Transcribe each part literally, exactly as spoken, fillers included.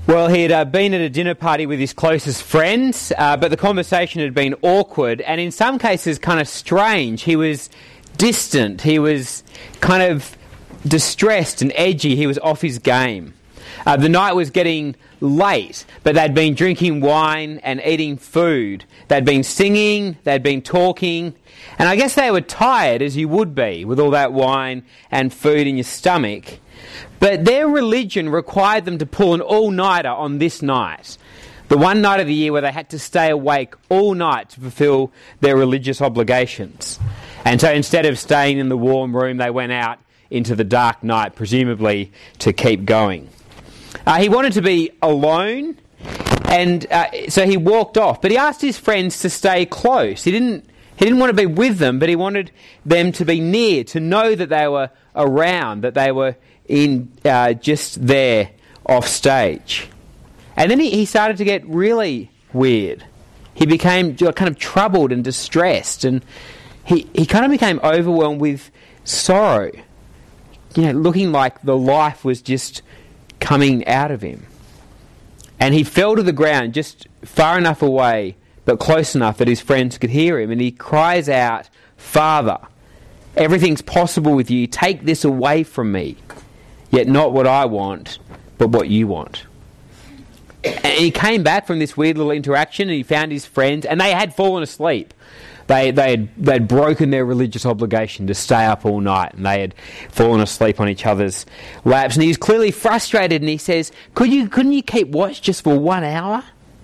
Well, he had uh, been at a dinner party with his closest friends, uh, but the conversation had been awkward and in some cases kind of strange. He was distant, he was kind of distressed and edgy, he was off his game. Uh, the night was getting late, but they'd been drinking wine and eating food. They'd been singing, they'd been talking, and I guess they were tired, as you would be, with all that wine and food in your stomach. But their religion required them to pull an all-nighter on this night, the one night of the year where they had to stay awake all night to fulfil their religious obligations. And so instead of staying in the warm room, they went out into the dark night, presumably to keep going. Uh, he wanted to be alone, and uh, so he walked off. But he asked his friends to stay close. He didn't. He didn't want to be with them, but he wanted them to be near, to know that they were around, that they were in uh, just there off stage. And then he, he started to get really weird. He became kind of troubled and distressed, and he, he kind of became overwhelmed with sorrow, you know, looking like the life was just coming out of him. And he fell to the ground just far enough away, but close enough that his friends could hear him, and he cries out, "Father, everything's possible with you. Take this away from me. Yet not what I want, but what you want." And he came back from this weird little interaction and he found his friends, and they had fallen asleep. They they had they'd broken their religious obligation to stay up all night, and they had fallen asleep on each other's laps. And he was clearly frustrated, and he says, "Could you couldn't you keep watch just for one hour?"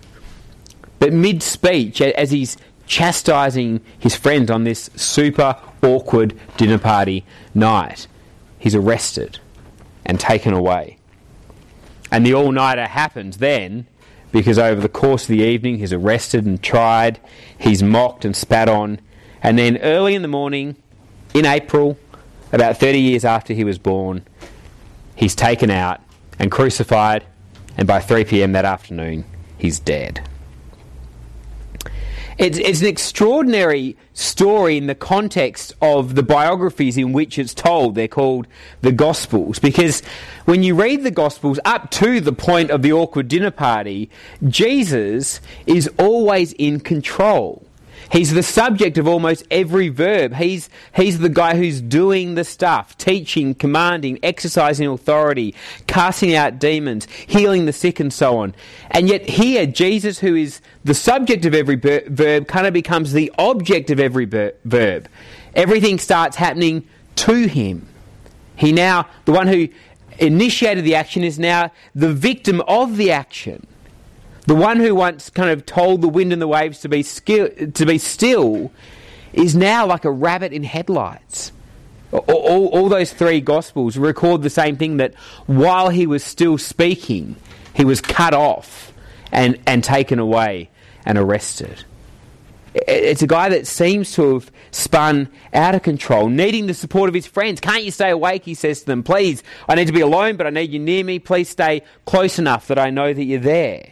But mid-speech, as he's chastising his friends on this super awkward dinner party night, he's arrested and taken away. And the all-nighter happens then, because over the course of the evening he's arrested and tried, he's mocked and spat on, and then early in the morning, in April, about thirty years after he was born, he's taken out and crucified, and by three p.m. that afternoon, he's dead. It's, it's an extraordinary story in the context of the biographies in which it's told. They're called the Gospels, because when you read the Gospels up to the point of the awkward dinner party, Jesus is always in control. He's the subject of almost every verb. He's he's the guy who's doing the stuff, teaching, commanding, exercising authority, casting out demons, healing the sick and so on. And yet here, Jesus, who is the subject of every ber- verb, kind of becomes the object of every ber- verb. Everything starts happening to him. He now, the one who initiated the action, is now the victim of the action. The one who once kind of told the wind and the waves to be skill, to be still is now like a rabbit in headlights. All, all, all those three Gospels record the same thing, that while he was still speaking, he was cut off and, and taken away and arrested. It's a guy that seems to have spun out of control, needing the support of his friends. "Can't you stay awake?" he says to them. "Please, I need to be alone, but I need you near me. Please stay close enough that I know that you're there."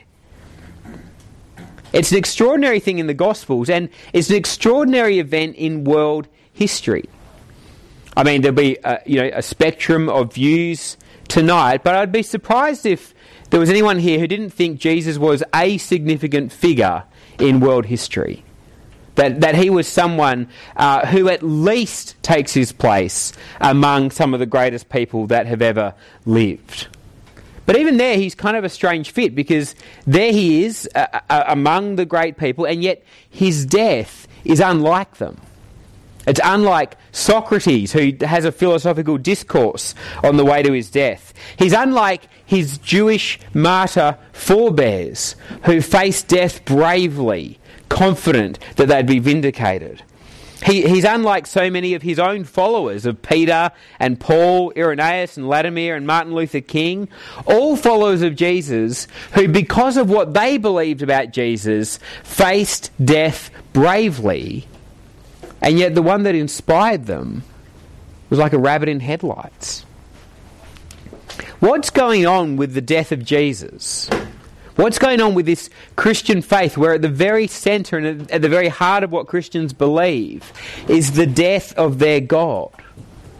It's an extraordinary thing in the Gospels, and it's an extraordinary event in world history. I mean, there'll be a, you know, a spectrum of views tonight, but I'd be surprised if there was anyone here who didn't think Jesus was a significant figure in world history. That, that he was someone uh, who at least takes his place among some of the greatest people that have ever lived. But even there, he's kind of a strange fit, because there he is uh, uh, among the great people, and yet his death is unlike them. It's unlike Socrates, who has a philosophical discourse on the way to his death. He's unlike his Jewish martyr forebears, who faced death bravely, confident that they'd be vindicated. He, he's unlike so many of his own followers, of Peter and Paul, Irenaeus and Latimer and Martin Luther King, all followers of Jesus who, because of what they believed about Jesus, faced death bravely, and yet the one that inspired them was like a rabbit in headlights. What's going on with the death of Jesus? What's going on with this Christian faith, where at the very centre and at the very heart of what Christians believe is the death of their God?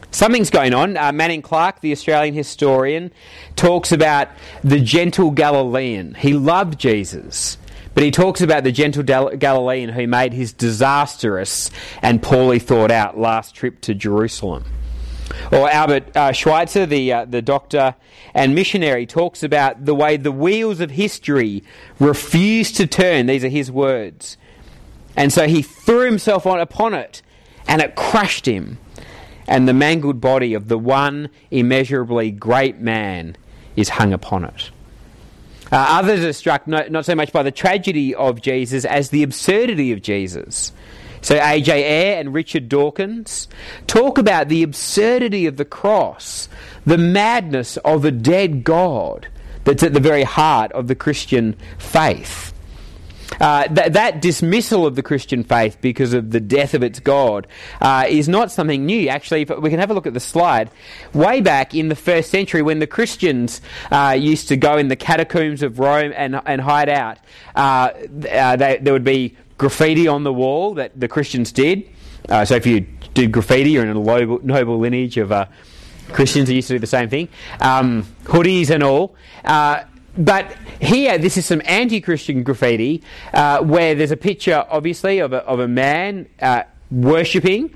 Something's going on. Uh, Manning Clark, the Australian historian, talks about the gentle Galilean. He loved Jesus, but he talks about the gentle Gal- Galilean who made his disastrous and poorly thought out last trip to Jerusalem. Or Albert uh, Schweitzer, the uh, the doctor and missionary, talks about the way the wheels of history refused to turn. These are his words. And so he threw himself on upon it, and it crushed him. And the mangled body of the one immeasurably great man is hung upon it. Uh, others are struck not, not so much by the tragedy of Jesus as the absurdity of Jesus. So A J Eyre and Richard Dawkins talk about the absurdity of the cross, the madness of a dead God that's at the very heart of the Christian faith. Uh, th- that dismissal of the Christian faith because of the death of its God uh, is not something new. Actually, if we can have a look at the slide. Way back in the first century, when the Christians uh, used to go in the catacombs of Rome and, and hide out, uh, uh, they, there would be graffiti on the wall that the Christians did. Uh, so if you did graffiti, you're in a noble, noble lineage of uh, Christians who used to do the same thing. Um, hoodies and all. Uh, But here, this is some anti-Christian graffiti uh, where there's a picture, obviously, of a, of a man uh, worshipping,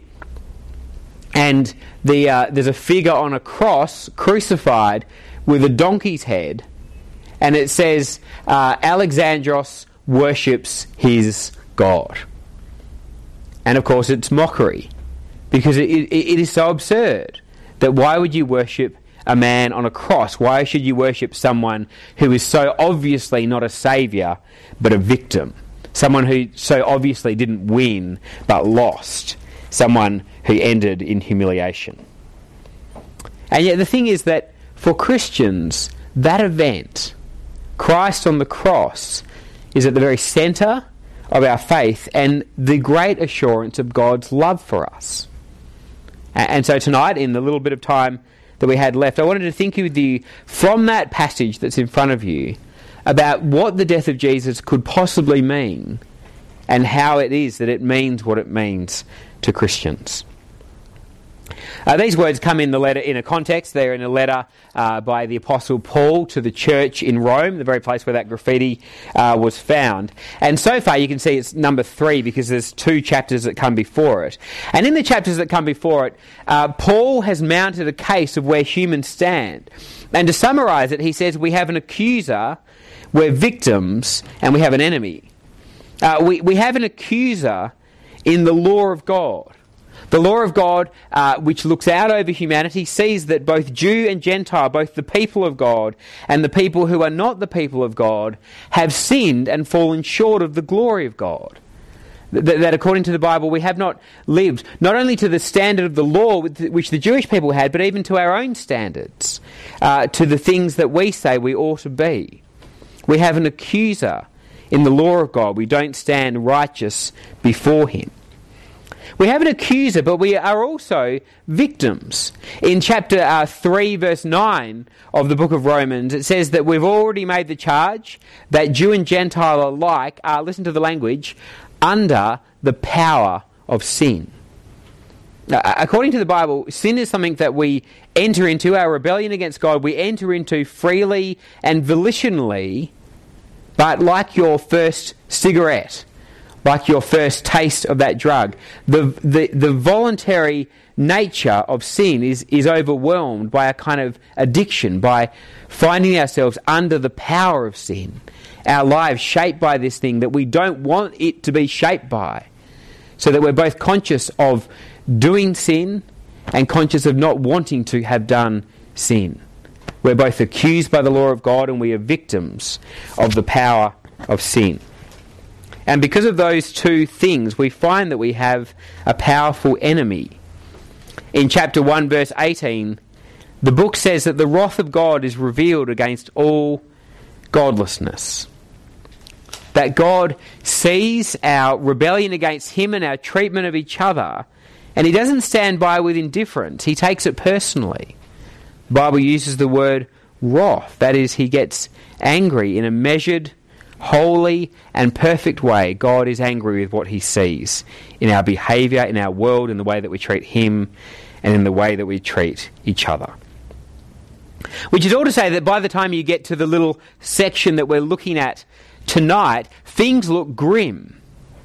and the uh, there's a figure on a cross, crucified, with a donkey's head, and it says, uh, Alexandros worships his God. And of course, it's mockery, because it, it, it is so absurd that why would you worship a man on a cross? Why should you worship someone who is so obviously not a saviour but a victim? Someone who so obviously didn't win but lost. Someone who ended in humiliation. And yet the thing is that for Christians, that event, Christ on the cross, is at the very centre of our faith and the great assurance of God's love for us. And so tonight, in the little bit of time that we had left, I wanted to think with you from that passage that's in front of you about what the death of Jesus could possibly mean and how it is that it means what it means to Christians. Uh, these words come in the letter in a context. They're in a letter uh, by the Apostle Paul to the church in Rome, the very place where that graffiti uh, was found. And so far you can see it's number three because there's two chapters that come before it. And in the chapters that come before it, uh, Paul has mounted a case of where humans stand. And to summarise it, he says we have an accuser, we're victims, and we have an enemy. Uh, we, we have an accuser in the law of God. The law of God, uh, which looks out over humanity, sees that both Jew and Gentile, both the people of God and the people who are not the people of God, have sinned and fallen short of the glory of God. That, that according to the Bible, we have not lived, not only to the standard of the law which the Jewish people had, but even to our own standards, uh, to the things that we say we ought to be. We have an accuser in the law of God. We don't stand righteous before him. We have an accuser, but we are also victims. In chapter uh, three, verse nine of the book of Romans, it says that we've already made the charge that Jew and Gentile alike are, listen to the language, under the power of sin. Uh, according to the Bible, sin is something that we enter into, our rebellion against God, we enter into freely and volitionally, but like your first cigarette, like your first taste of that drug, the the, the voluntary nature of sin is, is overwhelmed by a kind of addiction, by finding ourselves under the power of sin, our lives shaped by this thing that we don't want it to be shaped by, so that we're both conscious of doing sin and conscious of not wanting to have done sin. We're both accused by the law of God and we are victims of the power of sin. And because of those two things, we find that we have a powerful enemy. In chapter one, verse eighteen, the book says that the wrath of God is revealed against all godlessness. That God sees our rebellion against him and our treatment of each other, and he doesn't stand by with indifference. He takes it personally. The Bible uses the word wrath. That is, he gets angry in a measured, holy and perfect way. God is angry with what he sees in our behaviour, in our world, in the way that we treat him and in the way that we treat each other. Which is all to say that by the time you get to the little section that we're looking at tonight, things look grim.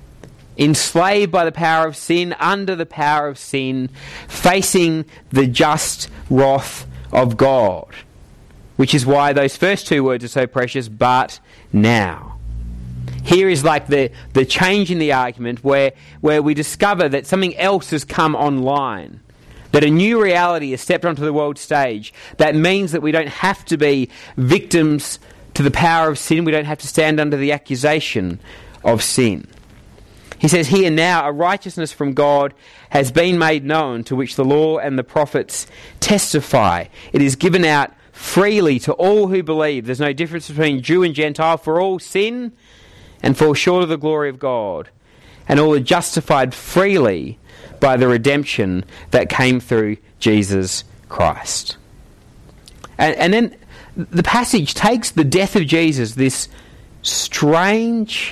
Enslaved by the power of sin, under the power of sin, facing the just wrath of God. Which is why those first two words are so precious, but now. Here is like the, the change in the argument where, where we discover that something else has come online. That a new reality has stepped onto the world stage. That means that we don't have to be victims to the power of sin. We don't have to stand under the accusation of sin. He says, here now a righteousness from God has been made known, to which the law and the prophets testify. It is given out freely to all who believe. There's no difference between Jew and Gentile, for all sin and fall short of the glory of God. And all are justified freely by the redemption that came through Jesus Christ. And, and then the passage takes the death of Jesus, this strange,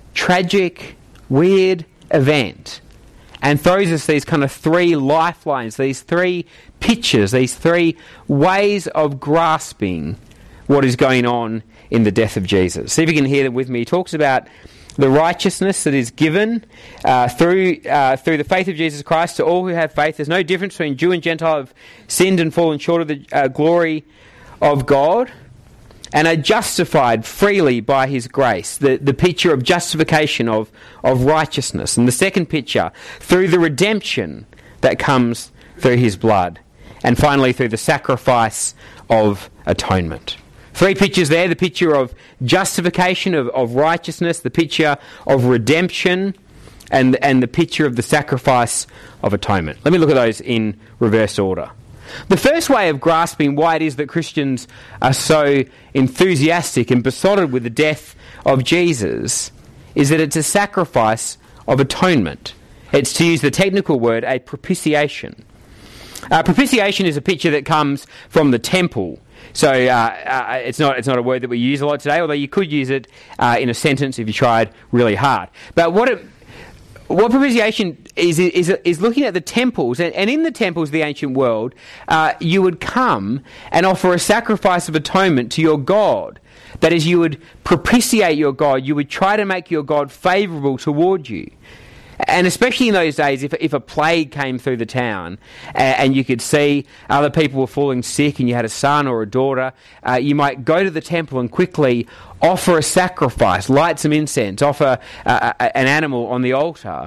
tragic, weird event, and throws us these kind of three lifelines, these three pictures, these three ways of grasping what is going on in the death of Jesus. See if you can hear them with me. He talks about the righteousness that is given uh, through uh, through the faith of Jesus Christ to all who have faith. There's no difference between Jew and Gentile, have sinned and fallen short of the uh, glory of God, and are justified freely by his grace. The, the picture of justification, of, of righteousness. And the second picture, through the redemption that comes through his blood. And finally, through the sacrifice of atonement. Three pictures there, the picture of justification, of, of righteousness, the picture of redemption, and, and the picture of the sacrifice of atonement. Let me look at those in reverse order. The first way of grasping why it is that Christians are so enthusiastic and besotted with the death of Jesus is that it's a sacrifice of atonement. It's, to use the technical word, a propitiation. Uh, propitiation is a picture that comes from the temple. So uh, uh, it's not it's not a word that we use a lot today, although you could use it uh, in a sentence if you tried really hard. But what it, what propitiation is is is looking at the temples, and, and in the temples of the ancient world, uh, you would come and offer a sacrifice of atonement to your God. That is, you would propitiate your God. You would try to make your God favourable toward you. And especially in those days, if if a plague came through the town and, and you could see other people were falling sick and you had a son or a daughter, uh, you might go to the temple and quickly offer a sacrifice, light some incense, offer uh, an animal on the altar,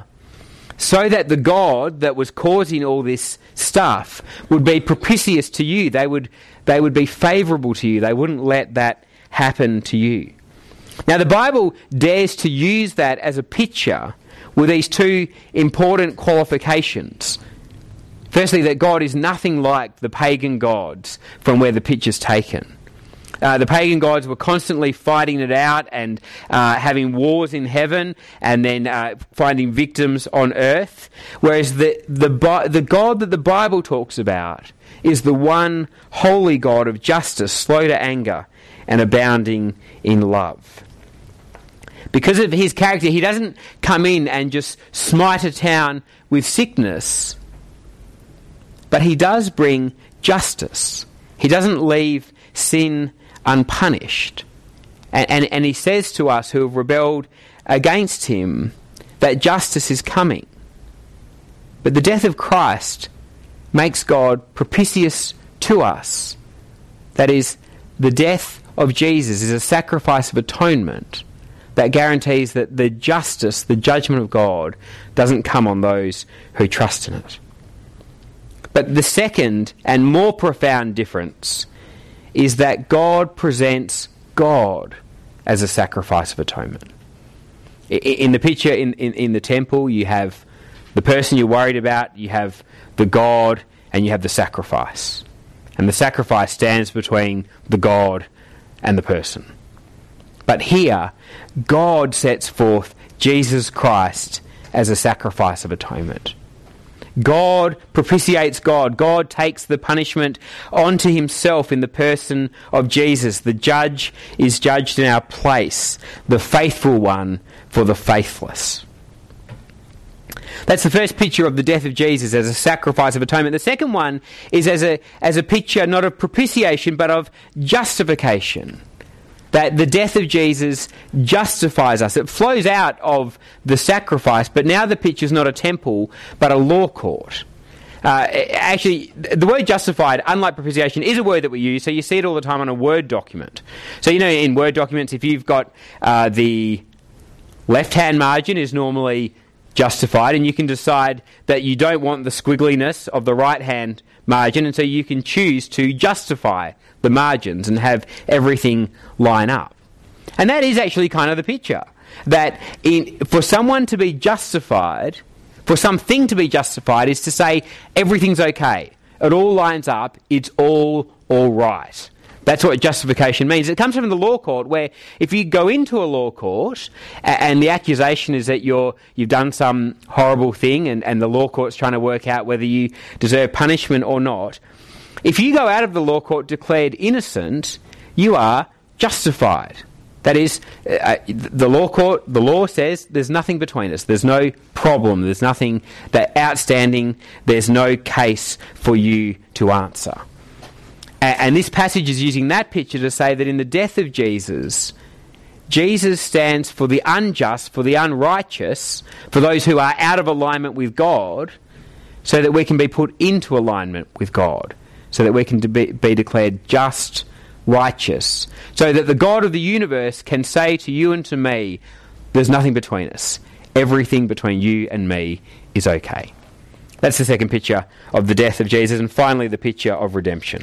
so that the God that was causing all this stuff would be propitious to you. They would they would be favourable to you. They wouldn't let that happen to you. Now the Bible dares to use that as a picture with these two important qualifications. Firstly, that God is nothing like the pagan gods from where the picture's taken. Uh, the pagan gods were constantly fighting it out and uh, having wars in heaven and then uh, finding victims on earth. Whereas the, the, the God that the Bible talks about is the one holy God of justice, slow to anger and abounding in love. Because of his character, he doesn't come in and just smite a town with sickness, but he does bring justice. He doesn't leave sin unpunished. And, and, and he says to us who have rebelled against him that justice is coming. But the death of Christ makes God propitious to us. That is, the death of Jesus is a sacrifice of atonement that guarantees that the justice, the judgment of God, doesn't come on those who trust in it. But the second and more profound difference is that God presents God as a sacrifice of atonement. In the picture in, in, in the temple, you have the person you're worried about, you have the God, and you have the sacrifice. And the sacrifice stands between the God and the person. But here, God sets forth Jesus Christ as a sacrifice of atonement. God propitiates God. God takes the punishment onto himself in the person of Jesus. The judge is judged in our place, the faithful one for the faithless. That's the first picture of the death of Jesus as a sacrifice of atonement. The second one is as a as a picture not of propitiation but of justification. That the death of Jesus justifies us. It flows out of the sacrifice, but now the picture is not a temple but a law court. Uh, actually, the word justified, unlike propitiation, is a word that we use, so you see it all the time on a Word document. So, you know, in Word documents, if you've got uh, the left-hand margin is normally justified, and you can decide that you don't want the squiggliness of the right-hand margin, and so you can choose to justify the margins and have everything line up. And that is actually kind of the picture, that in, for someone to be justified... For something to be justified is to say everything's okay. It all lines up. It's all all right. That's what justification means. It comes from the law court, where if you go into a law court and the accusation is that you're you've done some horrible thing, and, and the law court's trying to work out whether you deserve punishment or not, if you go out of the law court declared innocent, you are justified. That is, uh, the law court, the law says there's nothing between us. There's no problem. There's nothing that outstanding. There's no case for you to answer. And, and this passage is using that picture to say that in the death of Jesus, Jesus stands for the unjust, for the unrighteous, for those who are out of alignment with God, so that we can be put into alignment with God, so that we can be, be declared just, righteous, so that the God of the universe can say to you and to me, there's nothing between us. Everything between you and me is okay. That's the second picture of the death of Jesus. And finally, the picture of redemption.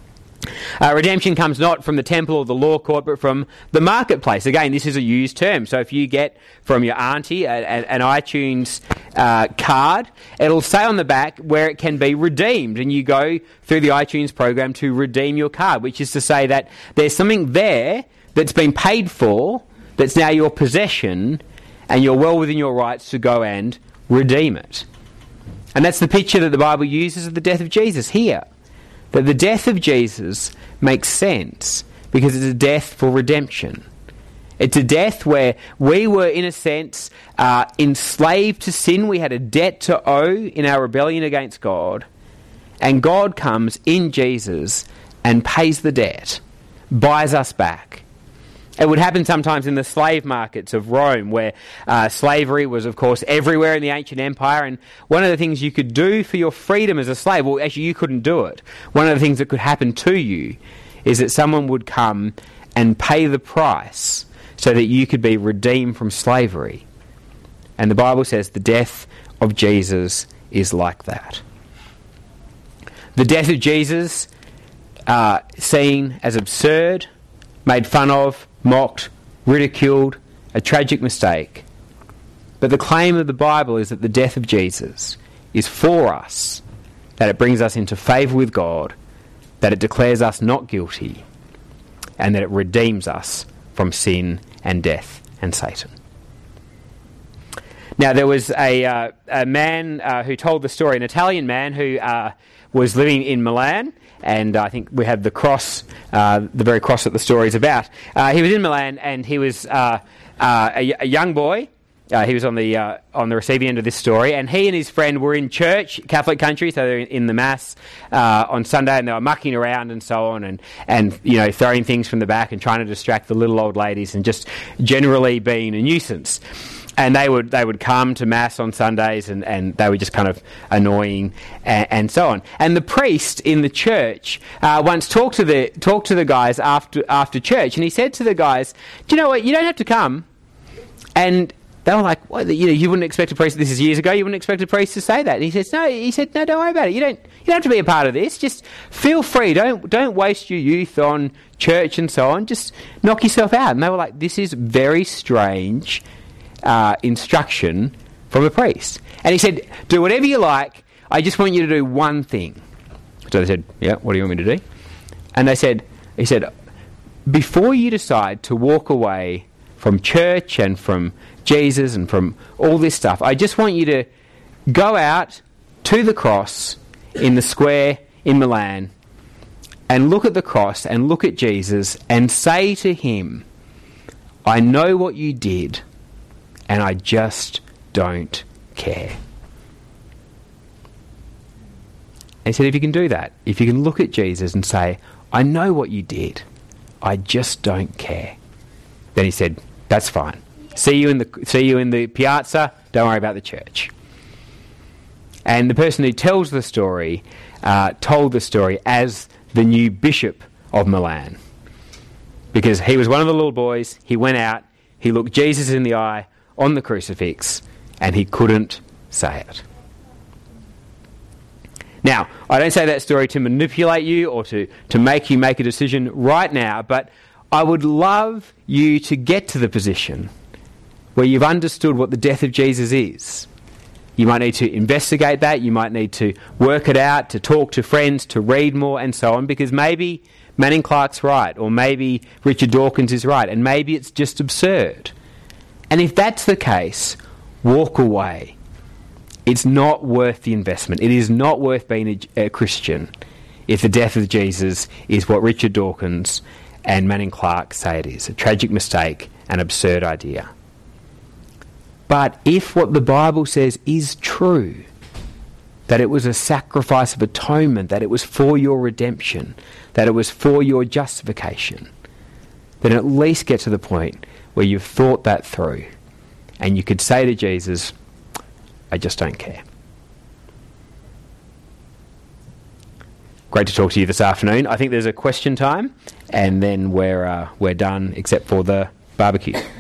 Uh, redemption comes not from the temple or the law court, but from the marketplace. Again, this is a used term. So if you get from your auntie a, a, an iTunes uh, card, it'll say on the back where it can be redeemed. And you go through the iTunes program to redeem your card, which is to say that there's something there that's been paid for, that's now your possession, and you're well within your rights to go and redeem it. And that's the picture that the Bible uses of the death of Jesus here. That the death of Jesus makes sense because it's a death for redemption. It's a death where we were, in a sense, uh, enslaved to sin. We had a debt to owe in our rebellion against God. And God comes in Jesus and pays the debt, buys us back. It would happen sometimes in the slave markets of Rome, where uh, slavery was, of course, everywhere in the ancient empire. And one of the things you could do for your freedom as a slave, well, actually you couldn't do it. One of the things that could happen to you is that someone would come and pay the price so that you could be redeemed from slavery. And the Bible says the death of Jesus is like that. The death of Jesus, uh, seen as absurd, made fun of, mocked, ridiculed, a tragic mistake. But the claim of the Bible is that the death of Jesus is for us, that it brings us into favour with God, that it declares us not guilty, and that it redeems us from sin and death and Satan. Now, there was a, uh, a man uh, who told the story, an Italian man who uh, was living in Milan, and I think we have the cross, uh, the very cross that the story is about. Uh, he was in Milan, and he was uh, uh, a, a young boy. Uh, he was on the uh, on the receiving end of this story, and he and his friend were in church, Catholic country, so they're in the Mass uh, on Sunday, and they were mucking around and so on, and, and you know throwing things from the back and trying to distract the little old ladies, and just generally being a nuisance. And they would they would come to Mass on Sundays, and, and they were just kind of annoying, and, and so on. And the priest in the church uh, once talked to the talked to the guys after after church, and he said to the guys, "Do you know what? You don't have to come." And they were like, "What? You know, you wouldn't expect a priest." This is years ago. You wouldn't expect a priest to say that. And he says, "No." He said, "No, don't worry about it. You don't you don't have to be a part of this. Just feel free. Don't don't waste your youth on church and so on. Just knock yourself out." And they were like, "This is very strange." Uh, instruction from a priest. And he said, "Do whatever you like, I just want you to do one thing." So they said, "Yeah, what do you want me to do?" And they said, he said, "Before you decide to walk away from church and from Jesus and from all this stuff, I just want you to go out to the cross in the square in Milan and look at the cross and look at Jesus and say to him, 'I know what you did, and I just don't care.'" And he said, if you can do that, if you can look at Jesus and say, I know what you did, I just don't care. Then he said, that's fine. See you in the see you in the piazza, don't worry about the church. And the person who tells the story uh, told the story as the new bishop of Milan. Because he was one of the little boys, he went out, he looked Jesus in the eye on the crucifix, and he couldn't say it. Now, I don't say that story to manipulate you or to, to make you make a decision right now, but I would love you to get to the position where you've understood what the death of Jesus is. You might need to investigate that, you might need to work it out, to talk to friends, to read more and so on, because maybe Manning Clark's right, or maybe Richard Dawkins is right, and maybe it's just absurd. And if that's the case, walk away. It's not worth the investment. It is not worth being a, a Christian if the death of Jesus is what Richard Dawkins and Manning Clark say it is. A tragic mistake, an absurd idea. But if what the Bible says is true, that it was a sacrifice of atonement, that it was for your redemption, that it was for your justification, then at least get to the point where you've thought that through and you could say to Jesus, I just don't care. Great to talk to you this afternoon. I think there's a question time, and then we're uh, we're done, except for the barbecue.